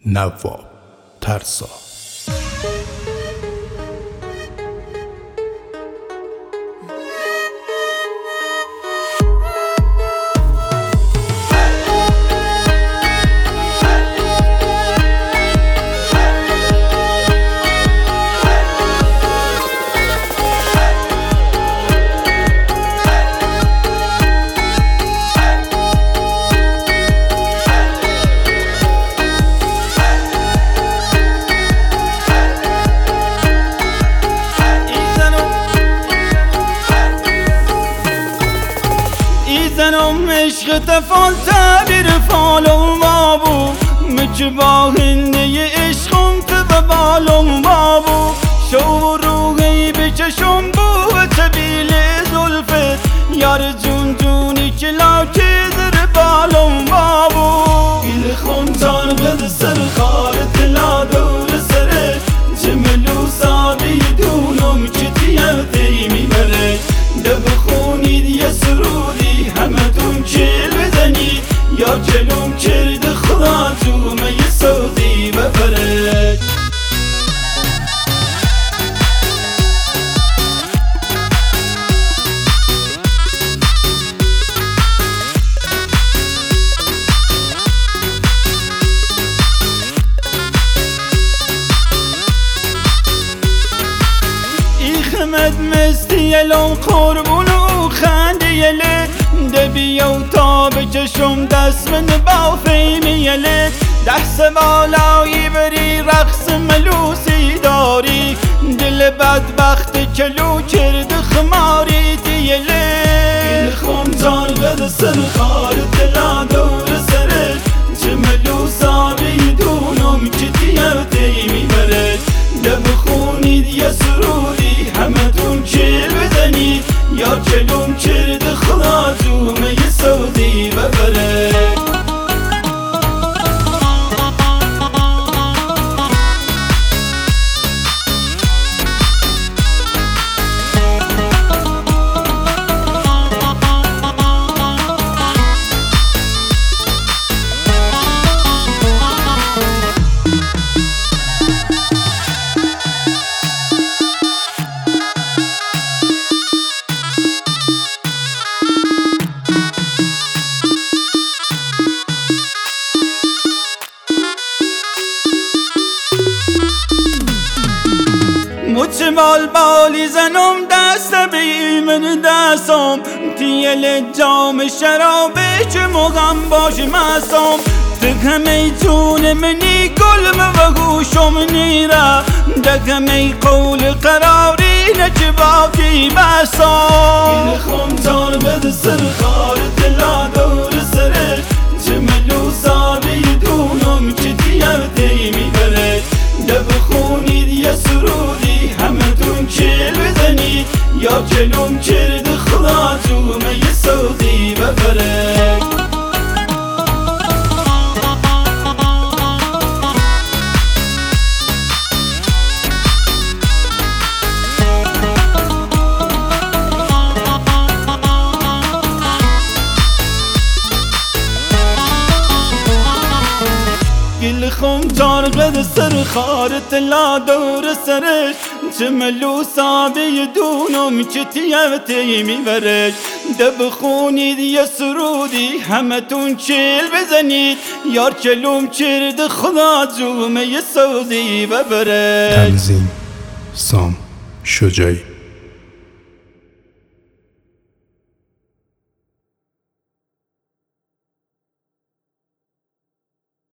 نواب ترسا. زنم عشق تفال تعبیر فالم بابو مچ با هنده عشقم تو بالم بابو شو روحی بچشم بو و طبیل زلفت یار جون جونی کلا که در بالم بابو گل خونتان قد سر خارت لا دور سره جملو سادی دونم چتیم دیمی بره دب خونید یه سرودی همتون کل بزنید یا جلوم کرد خدا تومه یه سودی ببره خمد مستیلم قربونو خندیله دبیو تا بچشم دست من با فیمیله دست بالایی بری رقص ملوسی داری دل بدبخت کلو کرد خماری دیله گل خونتان قد سر خار دلا دور سره چه ملوسانی دونم که دیم دیمی بره دب خونید یه سرودی همتون کل بزنید یا جلوم کرد خدا تومه یه سودی ببره مچ بالی زنم دست بی من دستم تیل جام شرابه چه موقعم باش مستم دکم ای جون منی گلم و گوشم نیره دکم ای قول قراری نچه باقی بستم گل خونتان بد سر خار دلا دور سره چه ملو ساده دونم که دیم دیمی بره دب خونید یه سرودی همتون کل بزنید یا جلوم کرد خدا تومه یه سودی ببره گل خونتان قد سر خارت لا دور سرش چه ملو ساده دونم که تیمی برش دب خونید یه سرودی همتون کل بزنید یار کلوم کرد خدا جومه یه سودی ببرش. تنظیم سام شجاعی.